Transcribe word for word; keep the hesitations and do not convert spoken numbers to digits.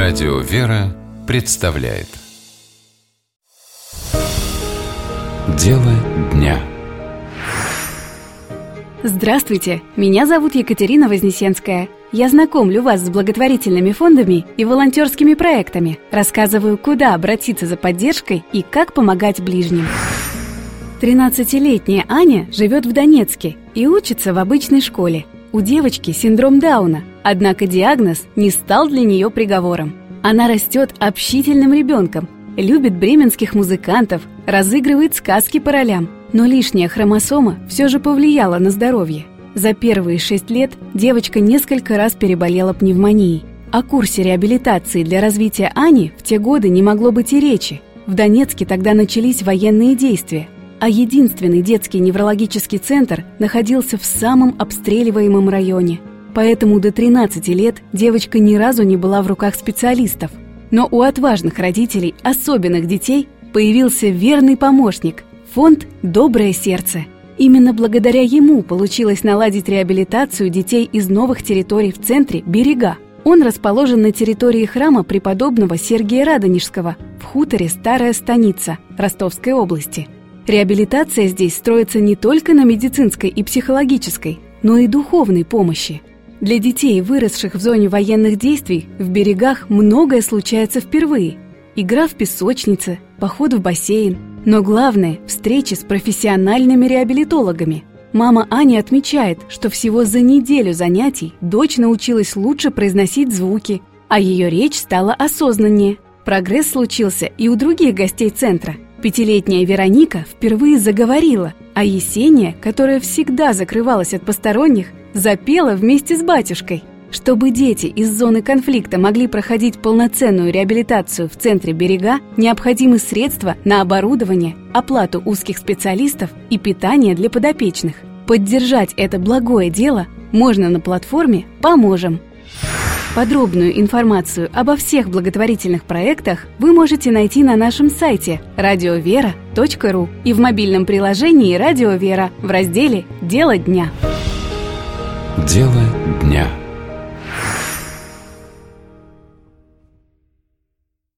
Радио «Вера» представляет Дело дня. Здравствуйте, меня зовут Екатерина Вознесенская. Я знакомлю вас с благотворительными фондами и волонтерскими проектами, рассказываю, куда обратиться за поддержкой и как помогать ближним. тринадцатилетняя Аня живет в Донецке и учится в обычной школе. У девочки синдром Дауна, однако диагноз не стал для нее приговором. Она растет общительным ребенком, любит бременских музыкантов, разыгрывает сказки по ролям. Но лишняя хромосома все же повлияла на здоровье. За первые шесть лет девочка несколько раз переболела пневмонией. О курсе реабилитации для развития Ани в те годы не могло быть и речи. В Донецке тогда начались военные действия, а единственный детский неврологический центр находился в самом обстреливаемом районе. Поэтому до тринадцати лет девочка ни разу не была в руках специалистов. Но у отважных родителей особенных детей появился верный помощник – фонд «Доброе сердце». Именно благодаря ему получилось наладить реабилитацию детей из новых территорий в центре «Берега». Он расположен на территории храма преподобного Сергия Радонежского в хуторе Старая Станица Ростовской области. Реабилитация здесь строится не только на медицинской и психологической, но и духовной помощи. Для детей, выросших в зоне военных действий, в Берегах многое случается впервые. Игра в песочнице, поход в бассейн, но главное – встречи с профессиональными реабилитологами. Мама Ани отмечает, что всего за неделю занятий дочь научилась лучше произносить звуки, а ее речь стала осознаннее. Прогресс случился и у других гостей центра. Пятилетняя Вероника впервые заговорила, а Есения, которая всегда закрывалась от посторонних, запела вместе с батюшкой. Чтобы дети из зоны конфликта могли проходить полноценную реабилитацию в центре «Берега», необходимы средства на оборудование, оплату узких специалистов и питание для подопечных. Поддержать это благое дело можно на платформе «Поможем». Подробную информацию обо всех благотворительных проектах вы можете найти на нашем сайте радиовера точка ру и в мобильном приложении «Радио Вера» в разделе «Дело дня». Дело дня.